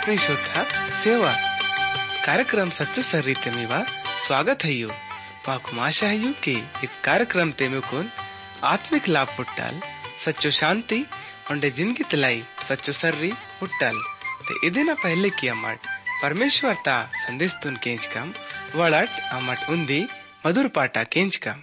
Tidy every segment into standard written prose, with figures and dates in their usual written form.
परमेश्वर का सेवा कार्यक्रम सच्चो सर्रीते मीवा स्वागत है यू माकु आशा है यू कि इस कार्यक्रम ते मेकुन आत्मिक लाभ पुट्टाल सच्चो शांति उंडे जिंदगी तलाई सच्चो सर्री पुट्टाल ते इदिना पहले की अमट परमेश्वर ता संदेश तुन केंच कम वड़ट अमट उन्दी मधुर पाटा केंच कम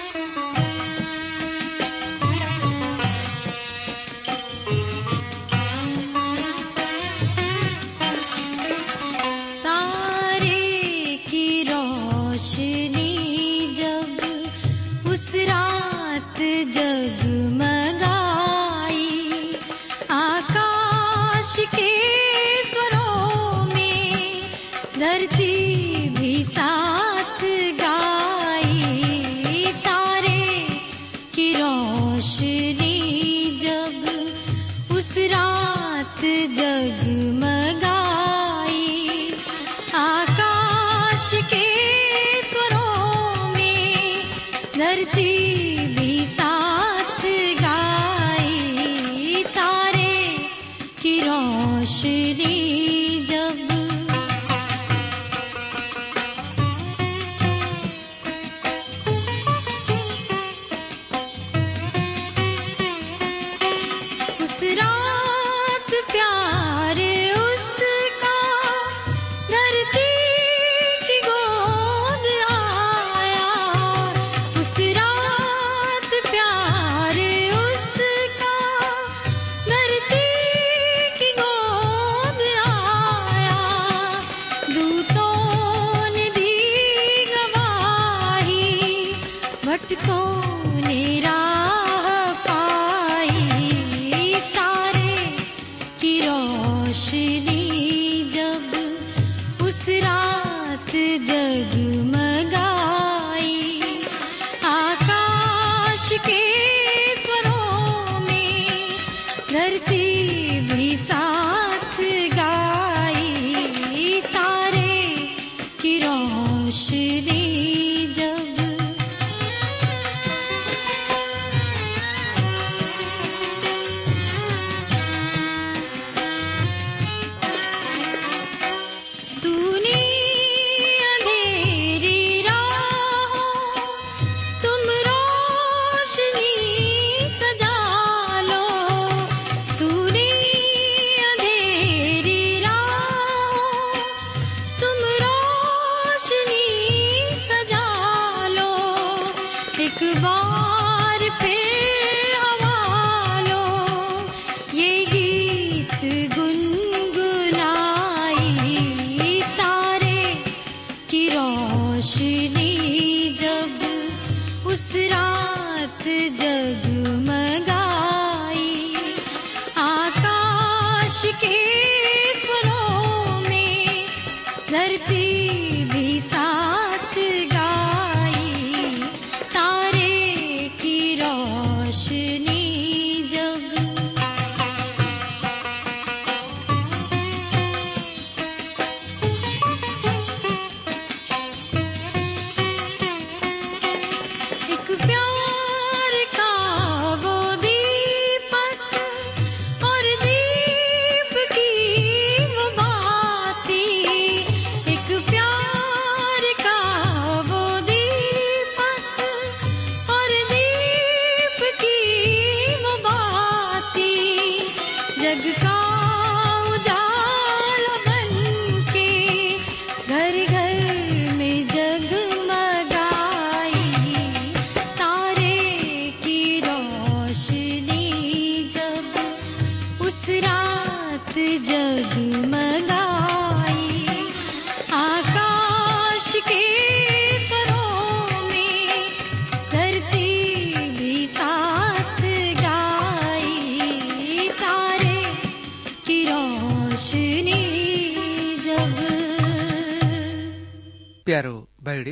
प्यारो भाईडी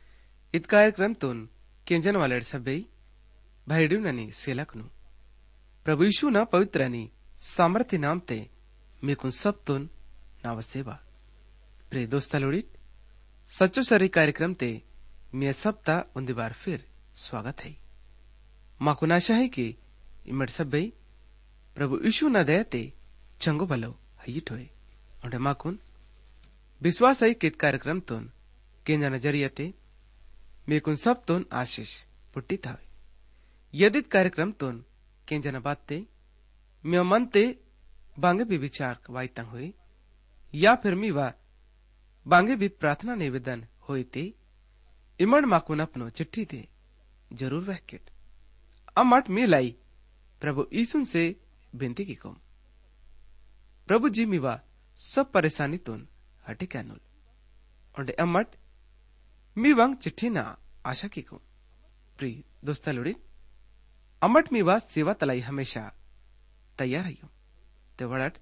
इत कार्यक्रम तुन केंजन वाले सभई भाईडी ननी सेलकनु प्रभु यीशु ना पवित्र नी सामर्थ्य नाम ते मेकुन सब तुन नावसेवा प्रिय दोस्त लोड़ी सच्चो सरी कार्यक्रम ते मैं सबता उन्दी बार फिर स्वागत है माकुन आशा है कि इमड़ सभई प्रभु यीशु ना दयते चंगो भलो हईट होए और माकुन विश्वास है कित कार्यक्रम तुन केंजा नजरिया ते मेकुन सब तुन आशीष पुट्टी थावे यदि कार्यक्रम तुन केंजा न बात ते मैं मन ते बांगे भी विचार वाईता हुए या फिर मी वा बांगे भी प्रार्थना निवेदन हुए ते इमन माकुन अपनो चिट्ठी दे जरूर वहकेट अमट मी लाई प्रभु यीशु से विनती की कौम प्रभु जी मीवा सब परेशानी तुन हटे कैनुल और अमट मी वंग चिट्ठी ना आशा की कौम प्री दोस्ता लुड़ी अमट मीवा सेवा तलाई हमेशा तैयार है ते वड़ट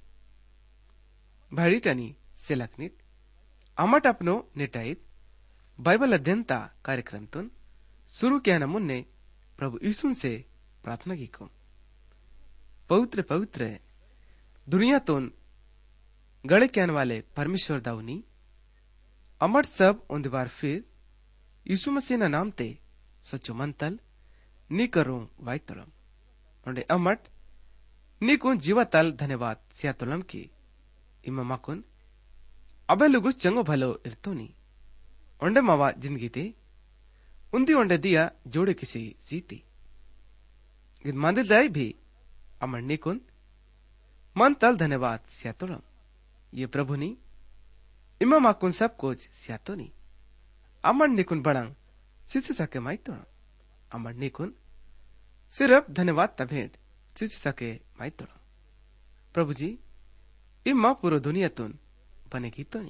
भाड़ी टनी सिलकनित अमट अपनो नेटाइत बाइबल अध्ययनता कार्यक्रम तुन शुरू किया न मुन्ने प्रभु यीशु से प्रार्थना की को पवित्र पवित्र दुनिया तुन गड़े कहने वाले परमेश्वर दाऊनी अमट सब उन बार फिर यीशु मसीह ना नाम ते सचो मंतल नी करो वाइतुलम और अमट नी कुन जीवातल धन्यवाद सियातुलम की इमा माकुन अबे लुगु चंगो भलो इर्तोनी ओंडे मावा जिंदगी ते उन्दी ओंडे दिया जोड़े किसी जीती गिद मंदिर दाई भी अमर निकुन मन तल धन्यवाद सियातुलम ये प्रभु नी इमा माकुन सब कुछ सियातो नी अमर निकुन बड़ंग सिसी सके माइतुलम अमर निकुन सिर्फ धन्यवाद तभेंट सिसी सके माइतुलम प्रभु जी इमा पूरो दुनिया तुन बनेगी तो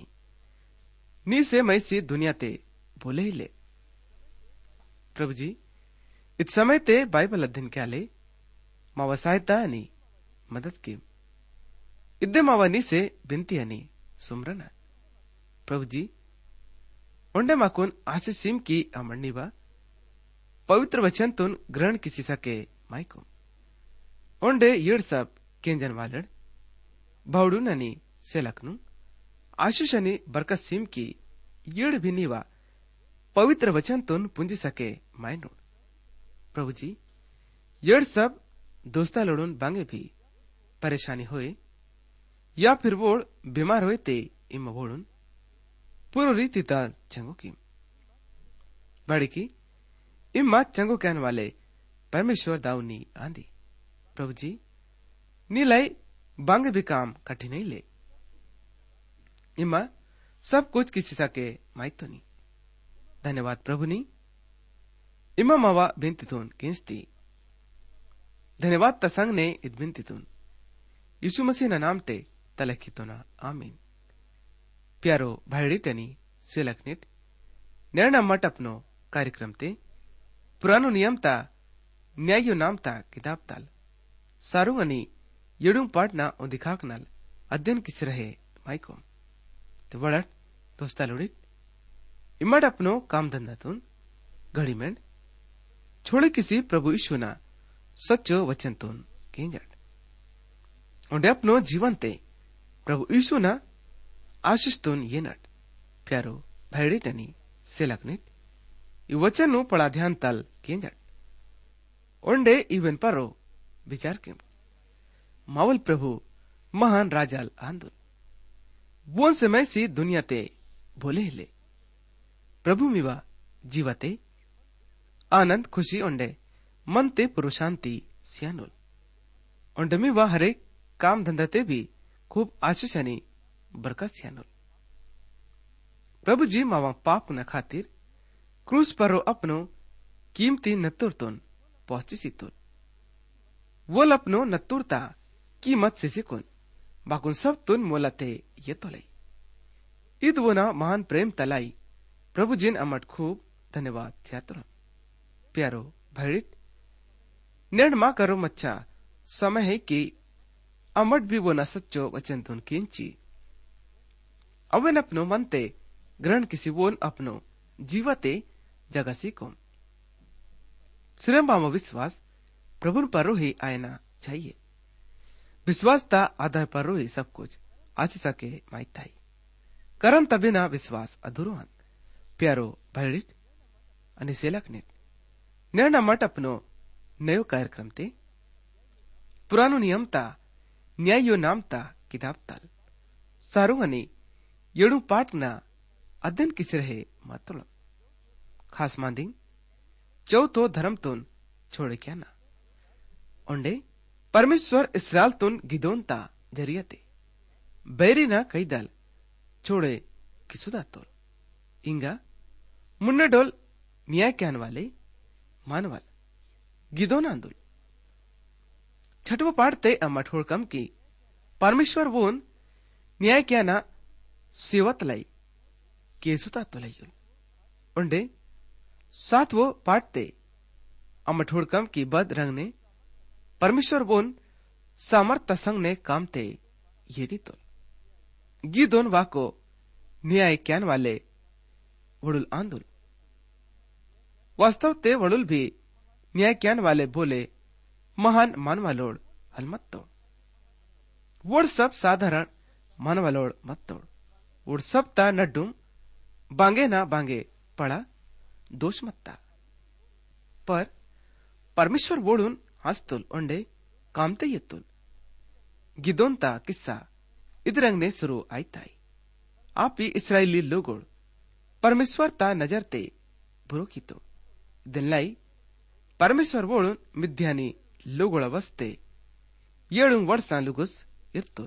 नी से मैं सी दुनिया ते बोले ही ले प्रभु जी इत समय ते बाइबल अध्ययन क्या ले मावा सहायता अनि मदद की इद्दे मावा नी से बिनती अनि सुमरन प्रभु जी ओंडे माकुन आशीष सिम की अमरनी बा पवित्र वचन तुन ग्रहण किसी सके माइको ओंडे येड़ सब केंजन वालड़ भावडू ननी सेलकनु आशीष अनि बरकत सिम की येड़ भी नीवा पवित्र वचन तुन पुंजी सके मायनोड प्रभु जी येड़ सब दोस्ता लोड़न बांगे भी परेशानी होए या फिर वोड़ बीमार होए ते इम वोड़न पूरो रीति ता चंगो की बड़ी की इम्मा चंगो कहने वाले परमेश्वर दाऊनी आंधी प्रभु जी नीलाई बांगे भी काम कठिन नहीं ले इम्मा सब कुछ किसी सके माइतो नी धन्यवाद प्रभु नी इम्मा मावा बिनती तुन किंस्ती धन्यवाद तसंग ने इत बिनती तुन यीशु मसीह ना नाम ते तलखी तो ना आमीन प्यारो भाईड़ी टनी सिलकनिट निर्णय मट अपनो कार्यक्रम ते पुरानो नियम ता न्यायो नाम ता किताब ताल सारू अनि येडुंग पाटना ओ दिखाक नल अध्ययन किस रहे माइको तो वड़ट दोस्ता लुड़ित इमट अपनो काम धंधा तुन घड़ी में छोड़े किसी प्रभु यीशु ना सच्चो वचन तुन केंजट और अपनो जीवन ते प्रभु यीशु ना आशीष तुन ये नट प्यारो भाईड़ी टनी सेलकनिट ई वचन नु पड़ा ध्यान तल केंजट ओंडे इवन परो विचार के मावल प्रभु महान राजाल आंदोल बोन से मैं सी दुनिया ते बोले हिले प्रभु मिवा जीवते आनंद खुशी ओंडे मन ते पुरुषांति सियानुल ओंडे मिवा हरे काम धंधा ते भी खूब आशीष अनि बरकत सियानुल प्रभु जी मावा पाप न खातिर क्रूस पर अपनो कीमती नतुर तुन पहुंची सी तुल वो अपनो नतुरता कीमत से सिकुन बाकुन सब तुन मोलते ये तो लई ईद वो ना महान प्रेम तलाई प्रभु जिन अमट खूब धन्यवाद थ्यातुर प्यारो भैरिट निर्णय मा करो मच्छा समय है कि अमट भी वो न सच्चो वचन तुन किंची अवन अपनो मनते ग्रहण किसी वोन अपनो जीवते जगह सीको श्रेम बाम विश्वास प्रभु पर ही आयना चाहिए विश्वास ता आधार पर ही सब कुछ आच सके माइताई करम तबे ना विश्वास अधूरो हन प्यारो भैरिट अनि सेलकनिट निर्णय मट अपनो नयो कार्यक्रम ते पुरानो नियम ता न्यायो नाम ता किताब ताल सारू आणि येडू पाटना अध्ययन किसी रहे मातोळ खास मांदिंग चौथो धर्मतून छोड़े क्या ना ओंडे परमेश्वर इस्रायलतून गिदोनता जरियते बैरीना कैदल छोड़े किसुदातोल इंगा मुन्नडोल न्याय क्यान वाले मानवाल गिदोन आंदोल छठव पाड़ते अम्मा कम की परमेश्वर वोन न्याय क्याना सेवत लाई केसुता तोलयुल उंडे सातवो पाड़ते अम्मा कम की बद रंग ने परमेश्वर वोन सामर्थ संग ने कामते ये दी तोल गिदोन वाको न्याय क्यान वाले वडुल आंदोल वास्तव ते वडुल भी न्याय क्यान वाले बोले महान मानवालोड हल मत तोड़ वोड सब साधारण मानवालोड मत तोड़ वोड सब ता नड्डुम बांगे ना बांगे पड़ा दोष मत्ता पर परमेश्वर वोडून हस्तुल ओंडे कामते येतुल गिदोनता किस्सा इधरंग ने शुरू आयताई आप ही इस्राएली लोगोड परमेश्वर ता नजरते बुरो कीतो दिनलाई परमेश्वर वोडून मिथ्यानी लोगोळ वस्ते येळुंग वर्षा लुगुस इर्तुल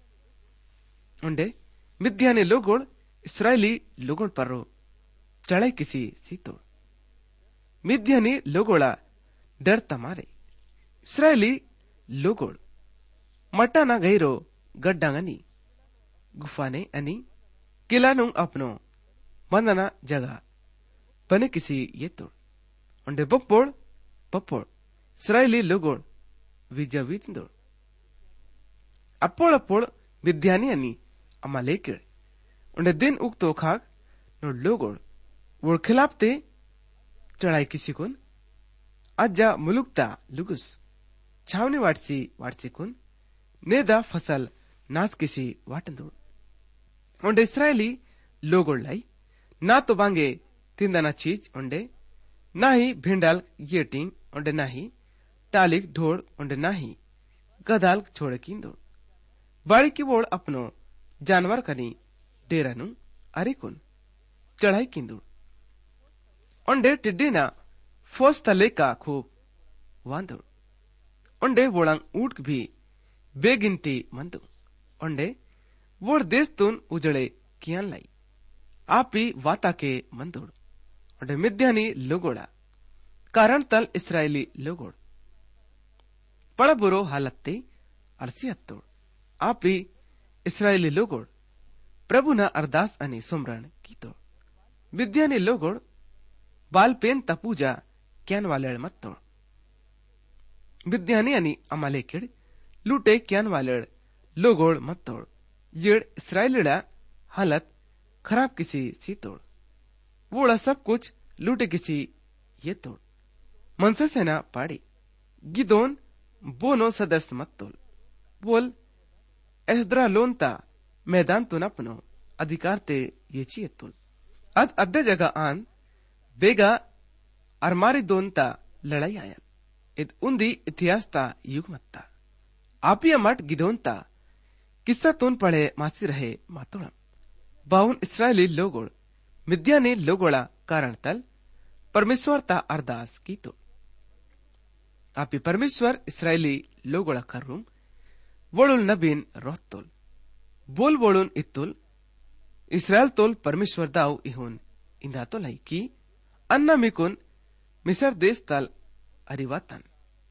उंडे मिथ्यानी लोगोड इस्राएली लोगोड पर्रो चढ़ाई किसी सीतोड़ मिथ्यानी लोगोड़ा डर तमारे इस्राएली लोगोड मटाना गैरो गड्डांगनी गुफाने अनि किलानुंग अपनो मंदना जगह बने किसी ये तोड़ उंडे बप्पोड़ पप्पोड़ इस्राएली लोगोड विजविंदोड़ अप्पोड़ अप्पोड़ मिथ्यानी अनि अमालेकिड़ उंडे दिन उगतो खाग नो लोगोड वोड़ खिलाफते चढ़ाई किसी कुन अज्जा मुलुकता लुगुस छावनी वाटसी कुन नेदा फसल नाच किसी वाटंदोड़ उंडे इस्राएली लोगोड लाई ना तो बांगे तिंदाना चीज उंडे ना ही भिंडाल येटिंग उंडे ना ही टालिक ढोड़ उंडे ना ही गदाल छोड़ कींदोड़ बाड़ी की वोड़ अपनो जानवर कनी डेरानु अरिकुन चढ़ाई कींदोड़ उंडे टिड्डीना फोस तले का खूब वांदोड़ उंडे वोड़ंग ऊट भी बेगिनती मंदु उंडे वोड़ देश तुन उजड़े कियान लाई आप ही वाता के मंदोड़ उंडे मिथ्यानी लोगोड़ा कारण तल इस्राएली लोगोड़ पड़ा बुरो हालत्ते अरसी हत्तोड़ आप ही इस्राएली लोगोड़ प्रभु ना अरदास अनि सुमरण की तोड़ मिथ्यानी लोगोड़ बालपेन तपूजा क्यान वाले मत तोड़ मिथ्यानी अनि अमालेकिड़ लूटे क्यान वाले लोगोड़ मत तोड़ येड़ इस्राएलीड़ा हालत खराब किसी सी तोड़ वोड़ा सब कुछ लूटे किसी ये तोड़ मनसा सेना पाड़ी गिदोन बोनो सदस्य मत तोल बोल एस्द्रा लोनता मैदान तो नपनो अधिकार ते ये ची तोल अद अद्दे जगह आन बेगा अरमारी दोनता लड़ाई आयल इत उन्दी इतिहासता युग मत्ता आपी मठ गिदोनता किस्सा तोन पढ़े मासी रहे मातोड़म बाउन इस्राएली लोगोड़ मिथ्यानी लोगोड़ा कारण तल परमेश्वर ता अरदास की तो आपी परमेश्वर इस्राएली लोगोड़ा करूम वोड़ुल नबीन रोहतोल बोल वोड़ुन इत्तुल इस्राएल तोल परमेश्वर दाऊ इहुन इंदा तो लाई की अन्ना मिकुन मिसर देश तल अरिवातन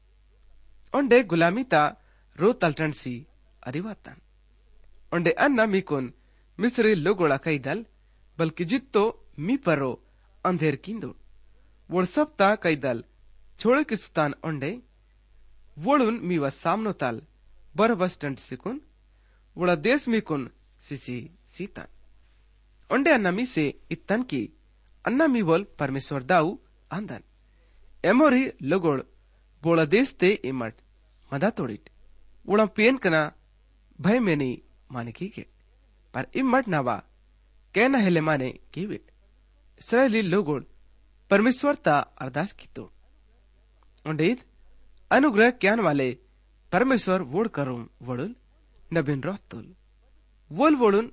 उंडे गुलामी ता रो तलटनसी अरिवातन उंडे अन्ना मिकुन मिस्री लोगोड़ा कैदल बल्कि जित्तो मी परो अंधेर किंदो वोड़ सब ता कैदल छोड़े की सुतान उंडे वोड़ुन मीवा सामनो ताल बर बस्टंट सिकुन वोड़ा देश मिकुन सिसी सीतन उंडे अन्ना मी से इतन की अन्ना मी बोल परमेश्वर दाऊ आंदन एमोरी लोगोड़ बोला देश ते इमट मदा तोड़िट वोड़ा पेन कना भय में नहीं माने की के पर इमट नावा कहना हेले माने की विट इस्राएली लोगोड़ परमेश्वर ता अरदास की तो उंडीद अनुग्रह क्यान वाले परमेश्वर वोड़ करूं वड़ुल नबिन रोहतुल वोल वोळून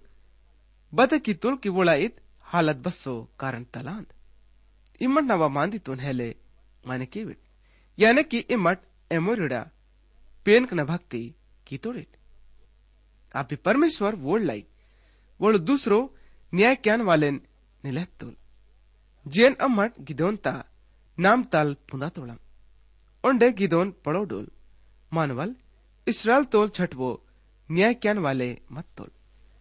बदकी तुळकी वोळाईत हालत बस्सो कारण तलांद इमट नवा मांदितून हेले माने कीविट याने की इमट एमोरिडा पेनक न भक्ति की तोड़िट आपी परमेश्वर वोड़ लाई वोड़ दूसरो न्याय क्यान वालेन निलहतुल जेन अमट गिदोनता नाम ताल पुंदा तोड़म ओंडे गिदोन पड़ोडोल मानवल इसराइल तोल छठवो न्याय क्यान वाले मत तोल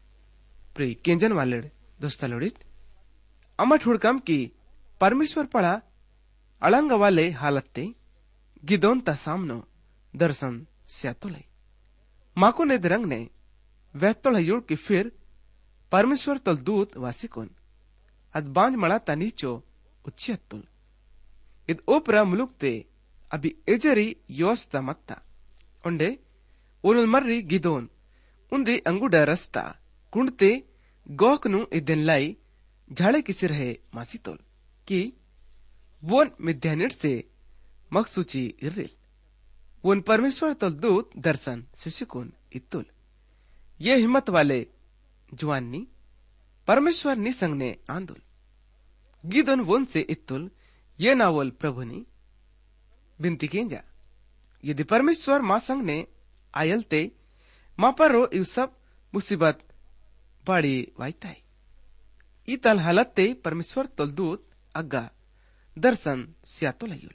प्री केंजन वाले दोस्ता लोड़िट अमट हुड़कम की परमेश्वर पड़ा अलंग वाले हालते गिदोन ता सामनो दर्शन स्यातोलाई माको ने दरंग ने वैतोला युड़ की फिर परमेश्वर तल दूत वासिकोन अद बांज मड़ा तनीचो उच्चियतुल इद ओपरा मुलुकते अभी एजरी योस्ता मत्ता उंडे उनुल मर्री गिदोन उंदे अंगुडा रस्ता कुंडते गोकनु इदन लाई झाड़े किसी रहे मासीतोल कि वोन मिद्यानिट से मकसूची इर्रिल वोन परमेश्वर तल दूत दर्शन शिशुकुन इत्तुल ये हिम्मत वाले जुआनी परमेश्वर नि संगने आंदुल गिदोन वोन से इत्तुल ये नावल प्रभुनी बिनती केंजा यदि परमेश्वर मां संगने आयलते मां परो इव सब मुसीबत बड़ी वाइताई इतल हालते परमेश्वर तल दूत अग्गा दर्शन स्यातो लयुल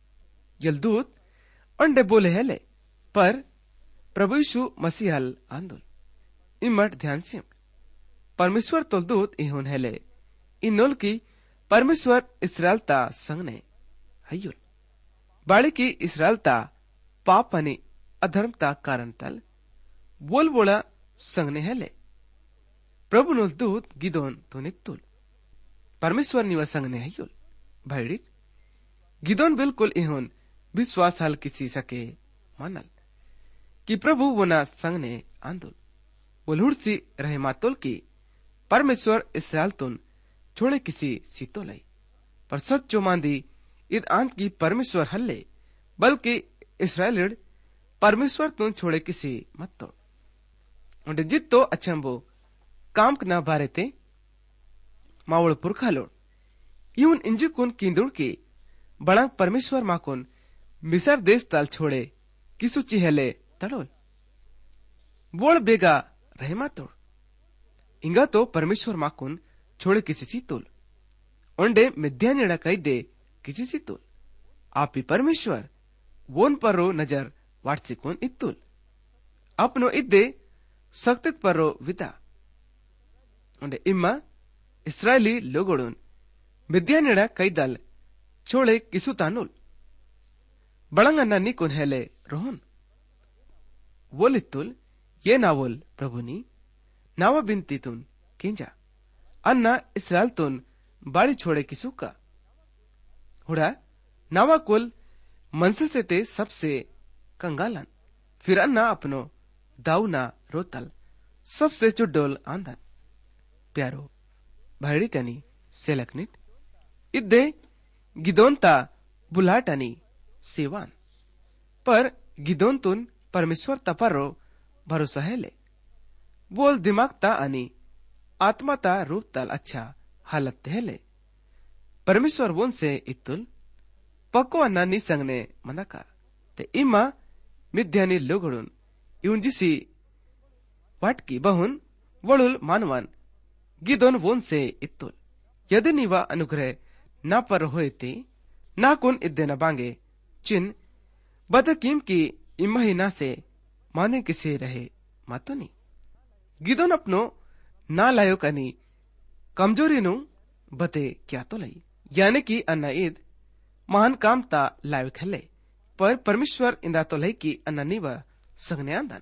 यल दूत अंडे बोले हेले पर प्रभु यीशु मसीहल आंदुल इमट ध्यान से परमेश्वर तल दूत इहुन हेले इनोल की परमेश्वर इसराइलता संगने हयुल बाड़ी की इसराइलता पाप अनि अधर्मता कारण तल बोल बोला संगने हेले प्रभु नोल दूत गिदोन तो नित्तुल परमेश्वर निवा संगने हयुल भाईडिक गिदोन बिल्कुल इहुन विश्वास हल किसी सके मानल कि प्रभु वोना संगने आंदुल वलुड़सी रहे मातोल की परमेश्वर इसराइल तुन छोड़े किसी सीतो लाई पर सच्चो मांदी id आंत की परमेश्वर हल्ले बल्कि इसराइल परमेश्वर तुन छोड़े किसी मत तोड़ उन्हें जित्तो अचंबो काम न बारे ते मावड़ पुरखा लोड़ यून इंजुकुन किंदुड़ की बड़ा परमेश्वर माकुन मिसर देश ताल छोड़े किसु चिहले तड़ोल बोल बेगा रहमा तोड़ इंगा तो परमेश्वर माकुन छोड़े किसी सी तोल ओंडे मिद्यानिड़ा कई दे किसी सी तोल आप ही परमेश्वर वोन परो नजर वाटसिकुन इत्तुल अपनो इद्दे सख्तित परो विदा ओंडे इम्मा इस्राएली लोगोडुन मिद्यानिड़ा कई दल छोड़े किसु तानुल बड़ंगन्ना निकुन हेले रोहन वोलित्तुल ये नावल प्रभुनी नावा बिनती तुन किंजा अन्ना इसराइल तुन बाड़ी छोड़े किसु का हुड़ा नावा कुल मनसे से ते सबसे कंगालन फिर अन्ना अपनो दाऊना रोतल सबसे चुड्डोल आंदन प्यारो भाईडी टनी सेलकनिट इद्दे गिदोनता बुलाटनी सेवान पर गिदोन तुन परमेश्वर तपरो भरोसा हेले बोल दिमागता अनि आत्माता रूपताल अच्छा हालत हेले परमेश्वर वोन से इत्तुल पक्को अन्ना निसंगने मनका ते इमा मिद्यानी लोगडुन इउंजिसी वाटकी बहुन वळुल मानवान गिदोन वोन से इत्तुल यदि निवा अनुग्रह ना पर होते ना कुन इद्दे न बांगे चिन बदकीम की इमहीना से माने किसे रहे मातो नहीं गिदोन अपनो ना लायक अनि कमजोरी नु बते क्या तो लई यानी कि अन्ना ईद महान काम ता लायक हले पर परमेश्वर इंदा तो लई की अन्ना नीवा संगने आंदन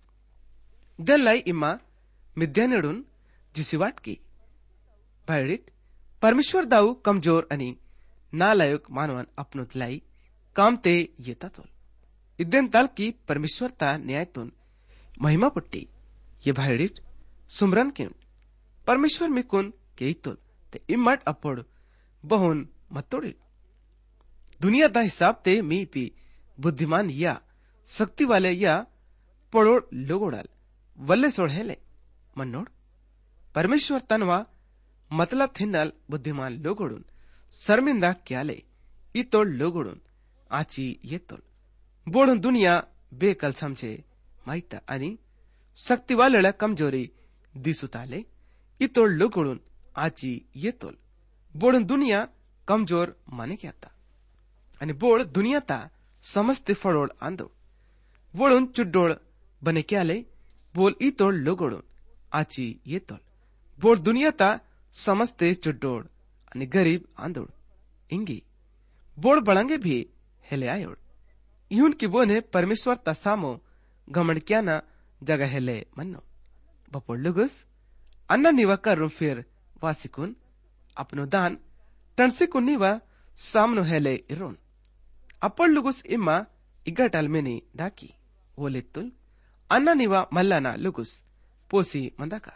दल लाई इमा मिद्यानेडुन जिसिवाट की भाईडिट परमेश्वर दाऊ कमजोर अनि नालायक मानवन अपनो लाई काम ते येता तोल इद्देन ताल की परमेश्वर ता न्याय तुन महिमा पुट्टी ये भाईडिट सुमरन क्यों परमेश्वर में कुन के तोल ते इमट अपोड़ बहुन मतोड़ी दुनिया दा हिसाब ते मी पी बुद्धिमान या शक्ति वाले या पड़ोड़ लोगोड़ल वल्ले सोड़ हेले मन्नोड परमेश्वर तनवा मतलब थिंदल बुद्धिमान लोगोडून शर्मिंदा क्याले इतोड लोगोडून आची येतोल बोडून दुनिया बेकल समझे माहिता आणि शक्तिवालेला कमजोरी दिसुताले इतोड लोगोडून आची येतोल बोडून दुनिया कमजोर माने क्याता आणि बोड दुनियाता समस्ते फडोड आंदो बोडून चुड्डोळ बने क्याले बोल इतोड लोगोडून आची येतोल बोड दुनियाता समस्ते चुड्डोड़ आणि गरीब आंदोड़ इंगी बोड़ बड़ंगे भी हेले आयोड़ यून की बोने परमेश्वर तसामो घमंड क्या ना जगह हेले मन्नो बपोड़ लुगुस अन्ना निवा करूं फिर वासिकुन अपनो दान टनसिकुन निवा सामनो हेले इरोन अपोड़ लुगुस इम्मा इगटल मेनी दाकी वोलेतुल अन्ना निवा मल्लाना लुगुस पोसी मंदाका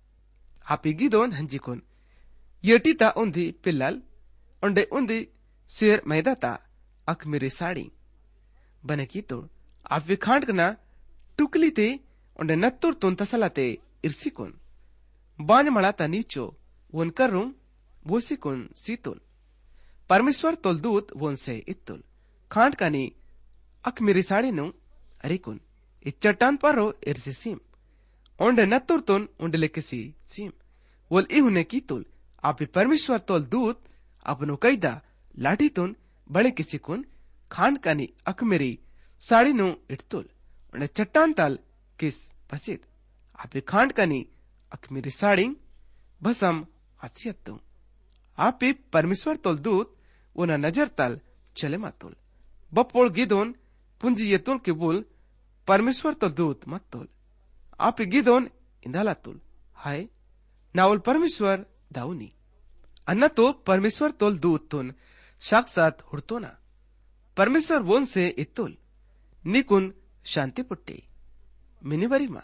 आपी गिदोन हंजिकुन येटीता उंदी पिल्लल उंडे उंदी शेर मैदाता अकमिरी साड़ी बने की तोड़ आप विखांडकना टुकली ते उंडे नत्तुर तुन तसलाते इर्सिकुन बांज मड़ाता नीचो वन करूं वोसिकुन सीतुल परमेश्वर तोल दूत वोन से इत्तुल खांडकानी अकमिरी साड़ी नु अरिकुन इस चट्टान परो इर्सी सीम उंडे नत्तुर तुन उंडे किसी सीम वोल इहुने की तुल आप परमेश्वर तोल दूत अपनो कैदा लाठी तुन बड़े किसी कुन खांड कानी अकमेरी साड़ी नु इटतुल उन्हें चट्टान ताल किस पसित आप खांड कानी अकमेरी साड़ी भसम आचियत्तु आप परमेश्वर तोल दूत उन्हें नजर ताल चले मातुल बपोड़ गिदोन पुंजी येतुल के बुल परमेश्वर तोल दूत मत तुल आप गिदोन इंदाला तुल हाय नावल परमेश्वर दाऊनी अन्ना तो परमेश्वर तोल दूत तुन साक्षात हुडतो ना परमेश्वर वोन से इत्तुल निकुन शांति पुट्टे मिनिवरिमा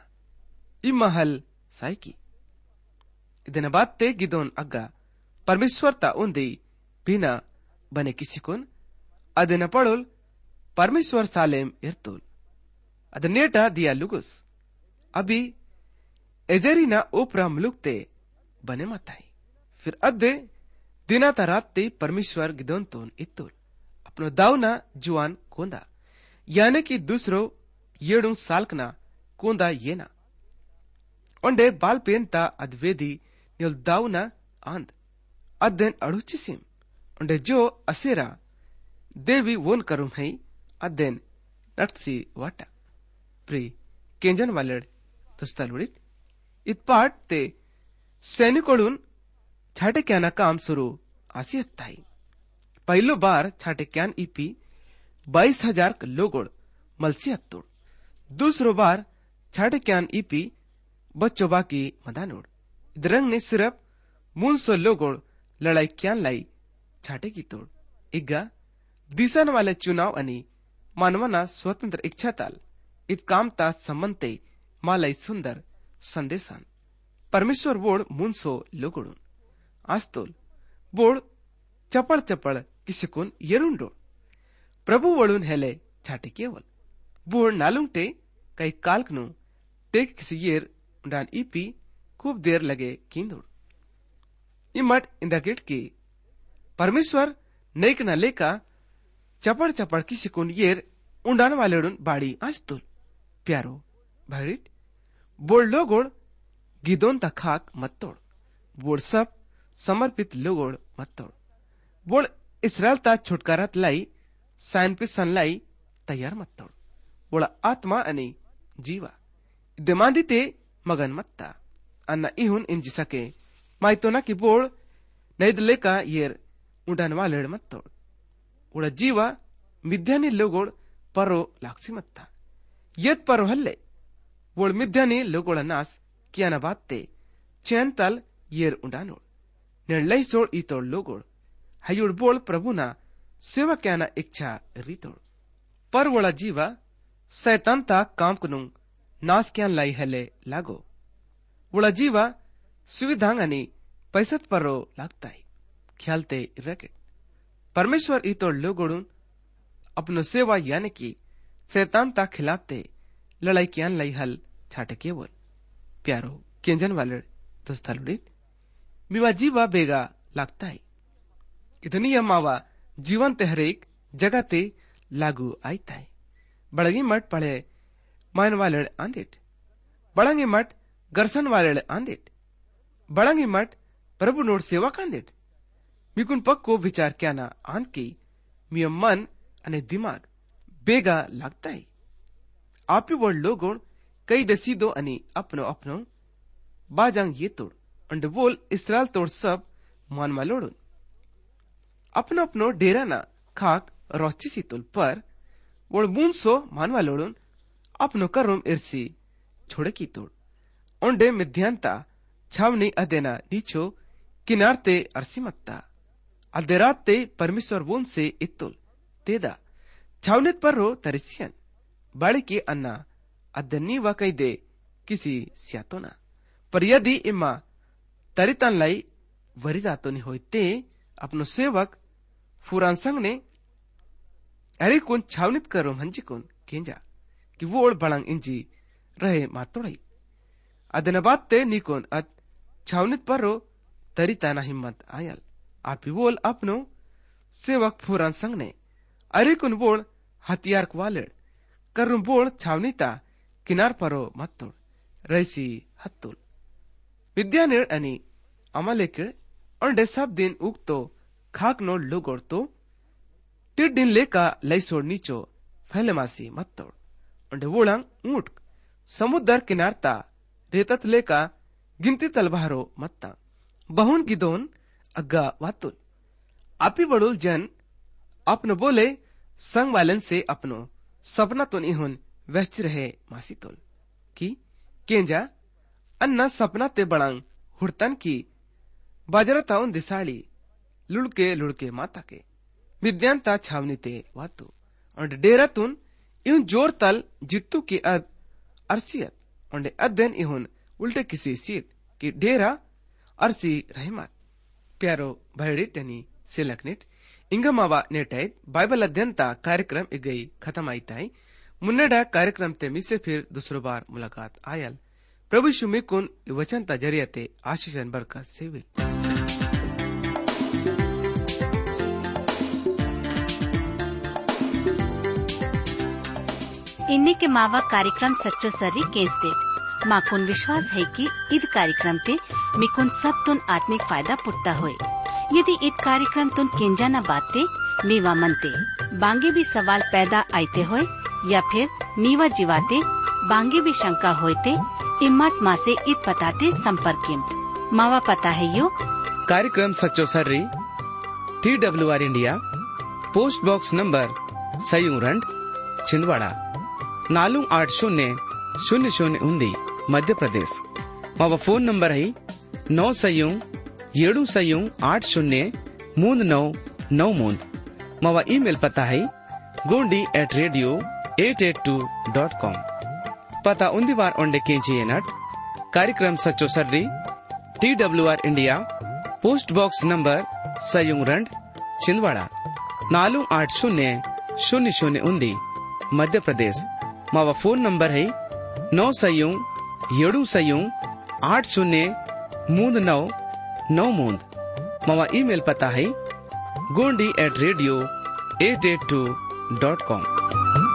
इमहल साइकी इदन बात ते गिदोन अग्गा परमेश्वर ता उंदी बिना बने किसी कुन अदन पड़ोल परमेश्वर सालेम इर्तुल अदनेटा दिया लुगुस अभी एजेरीना ओपरा मुलुकते बने मताई फिर अद्दे दिना तराते परमेश्वर गिदोन तोन इत्तुल अपनो दावना जुआन कोंदा याने की दूसरो येडू सालकना कोंदा येना ओंडे बाल पेंता अद्वेदी निल दावना आंद अद्देन अड़ुची सिम ओंडे जो असेरा देवी वोन करूम है अद्देन नटसी वाटा प्री केंजन वालेड तुस्तलुडित इत पाठ ते सैनिकोडून छाटेक्याना काम सुरू आसियत्ताई पहिलो बार छाटेक्यान इपी 22,000 लोगोड मलसियत्तोड दूसरो बार छाटेक्यान इपी बच्चों बाकी मदानोड इदरंग ने सिर्फ 300 लोगोड लड़ाई क्यान लाई छाटे की तोड़ इग्गा दिसन वाले चुनाव अनि मानवना स्वतंत्र इच्छा ताल इत काम ता संबंधते मालाई सुंदर संदेशान परमेश्वर बोर्ड 300 लोगोडून आस्तोल बोर्ड चपड़ चपड़ किसकुन येरुंडोड प्रभु वळून हेले छाटे केवल बोर्ड नालुंगटे कई कालकनु टेक किसी येर उडान इपी खूब देर लगे कींदोड इमट इंदगिट की परमेश्वर नेक न लेका चपड़ चपड़ किसकुन येर उडान वालेडून बाड़ी आस्तोल प्यारो भरिट बोर्ड लोगोड गिदोन ता खाक मत्तोड बोर्ड सब समर्पित लोगोड मत्तोड बोर्ड इस्राएल ता छुटकारात लाई सायनपी सनलाई तयार मत्तोड बोर्ड आत्मा अनि जीवा दिमांदी ते मगन मत्ता अन्ना इहुन इंजी सके माइतोना की बोर्ड नैदले का येर उडान वालेड मत्तोड बोर्ड जीवा मिद्यानी लोगोड परो लाक्सी मत्ता येत परो हल्ले बोर्ड मिद्यानी लोगोड नास कियाना बात्ते चैनतल येर उडानोड निर्लय सोड इतोड लोगोड हयुड बोल प्रभुना सेवा क्याना इच्छा रीतोड पर वोड़ा जीवा शैतान ता काम कुनु नास क्यान लाई हले लागो वोड़ा जीवा सुविधांग अनि पैसत परो लागताई ख्यालते रकेट परमेश्वर इतोड लोगोडून अपनो सेवा यानी की शैतान ता खिलाफते लड़ाई क्यान लाई हल छाटे केवल प्यारो केंजन वाले दोस्तालुड़ी मीवा जीवा बेगा लागता है इतनी मावा जीवन ते हरेक जगह ते लागू आयता है बड़गी मठ पढ़े मान वाले आंदेट बड़ंगी मठ गरसन वाले आंदेट बड़ंगी मठ प्रभु नोट सेवा कांदेट मीकुन पक्को विचार क्या ना आंद की मिय मन अने दिमाग बेगा लागता है आपी वर्ड लोगों कई दसीदो अनि अपनो अपनो बाजांग ये तोड़ अंड बोल इसराइल तोड़ सब मान मालोड़न अपनो अपनो डेरा ना खाक रोची सी तुल पर वोड़ बूंद सो मान मालोड़न अपनो करुम इर्सी छोड़े की तोड़ ओंडे मिध्यांता छावनी अदेना नीचो किनारते अरसी मत्ता अदेराते परमेश्वर बूंद से इत्तुल तेदा छावनित पर रो तरिसियन बाड़ी की अन्ना अदनी व कई दे किसी स्यातो ना पर यदि इमा तरितन लाई वरिदातो नहीं होते अपनो सेवक फुरान संग ने अरे कौन छावनित करो हंजी कौन केंजा कि वो बड़ंग इंजी रहे मातोड़ई अदनबाद ते निकोन अत छावनित पर रो तरिताना हिम्मत आयल आप बोल अपनो सेवक फुरान संग ने अरे कुन बोल हथियार क्वालेड करुम बोल छावनीता किनार परो मत्तोड़ रईसी हत्तुल विद्यानेर अनि अमलेकिड़ अंडे सब दिन उगतो खाक नोड लोगोड़ तो टिर दिन लेका लईसोड़ नीचो फैलेमासी मत्तोड़ अंडे वोड़ांग ऊंट समुद्र किनारता रेतत लेका गिनती तलवारो मत्ता बहुन गिदोन अग्गा वातुल आपी बड़ुल जन अपनो बोले संग वालन से अपनो सपना तो निहुन वहच रहे मासी तोल की केंजा अन्ना सपना ते बड़ांग हुड़तन की बाजरा ताउन दिसाली लुड़के माता के विद्यांता छावनी ते वातु और डेरा तुन इहुन जोर तल जित्तू की अद अरसियत और अध्ययन इहुन उल्टे किसी सीत की डेरा अरसी रहमत प्यारो भैडी टनी सिलकनेट इंगमावा नेटाइत बाइबल अध्ययनता कार्यक्रम इगई खत्म आईताई मुन्नेडा कार्यक्रम ते मिसे फिर दूसरो बार मुलाकात आयल प्रभु शुमी कुन वचनता जरियते आशीषन बरकत सेविल इन्ने के मावा कार्यक्रम सच्चो सर्री केस देत माकुन विश्वास है कि ईद कार्यक्रम ते मिकुन सब तुन आत्मिक फायदा पुट्टा होए यदि ईद कार्यक्रम तुन केंजा न बाते मीवा मनते बांगे भी सवाल पैदा आते होए या फिर मीवा जीवाते बांगे भी शंका होते इम्मत माँ से ईद पताते संपर्क मावा पता है यो कार्यक्रम सच्चो सर्री TWR India post box number सयूरंड छिंदवाड़ा 4800 मध्य प्रदेश मावा फोन नंबर है 9 मावा ईमेल पता है gondi@radio882.com पता उन्दी बार ओंडे केंची नट कार्यक्रम सच्चो सर्री TWR India post box number सयूरंड छिंदवाड़ा 4800 मध्य प्रदेश मावा फोन नंबर है 9 मावा ईमेल पता है gondi@radio882.com